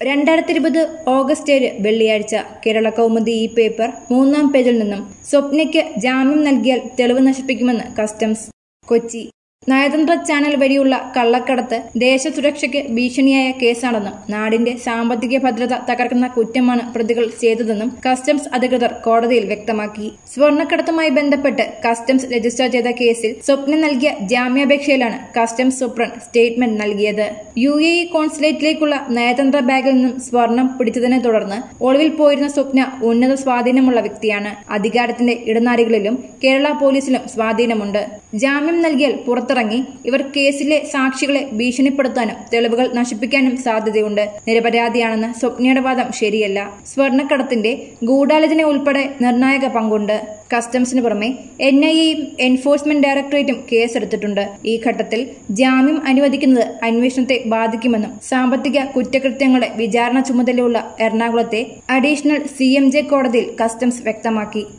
2020 August 7 വെള്ളിയാഴ്ച കേരള കൗമുദി ഈ paper 3-ാം പേജിൽ നിന്നും സ്വപ്നയ്ക്ക് ജാമ്യം നൽകിയാൽ തെളിവ് നശിപ്പിക്കുമെന്ന് കസ്റ്റംസ്. കൊച്ചി. നയതന്ത്ര ചാനൽ വഴിയുള്ള കള്ളക്കടത്ത് ദേശസുരക്ഷയ്ക്ക് ഭീഷണിയായ കേസാണെന്നും നാടിന്റെ സാമ്പത്തിക ഭദ്രത തകർക്കുന്ന കുറ്റമാണ് പ്രതികൾ ചെയ്തതെന്നും കസ്റ്റംസ് അധികൃതർ കോടതിയിൽ വ്യക്തമാക്കി. സ്വർണ്ണക്കടത്തുമായി ബന്ധപ്പെട്ട് കസ്റ്റംസ് രജിസ്റ്റർ ചെയ്ത കേസിൽ സ്വപ്ന നൽകിയ ജാമ്യാപേക്ഷയിലാണ് കസ്റ്റംസ് സൂപ്രണ്ട് സ്റ്റേറ്റ്മെന്റ് നൽകിയത്. UAE കോൺസുലേറ്റിലേക്കുള്ള നയതന്ത്ര ബാഗിൽ നിന്നും സ്വർണം പിടിച്ചതിനെ തുടർന്ന് ഒളിവിൽ പോയിരുന്ന സ്വപ്ന ഉന്നത സ്വാധീനമുള്ള വ്യക്തിയാണ്. അധികാരത്തിന്റെ ഇടനാഴികളിലും കേരള പോലീസിലും സ്വാധീനമുണ്ട്. ജാമ്യം നൽകിയാൽ പുറത്തിറങ്ങി ഇവർ കേസിലെ സാക്ഷികളെ ഭീഷണിപ്പെടുത്താനും തെളിവുകൾ നശിപ്പിക്കാനും സാധ്യതയുണ്ട്. നിരപരാധിയാണെന്ന് സ്വപ്നയുടെ വാദം ശരിയല്ല. സ്വർണ്ണക്കടത്തിന്റെ ഗൂഢാലോചന ഉൾപ്പെടെ നിർണായക പങ്കുണ്ട്. കസ്റ്റംസിന് പുറമെ NIAയും എൻഫോഴ്സ്മെന്റ് ഡയറക്ടറേറ്റും കേസെടുത്തിട്ടുണ്ട്. ഈ ഘട്ടത്തിൽ ജാമ്യം അനുവദിക്കുന്നത് അന്വേഷണത്തെ ബാധിക്കുമെന്നും സാമ്പത്തിക കുറ്റകൃത്യങ്ങളുടെ വിചാരണ ചുമതലയുള്ള എറണാകുളത്തെ അഡീഷണൽ CMJ കോടതിയിൽ കസ്റ്റംസ് വ്യക്തമാക്കി.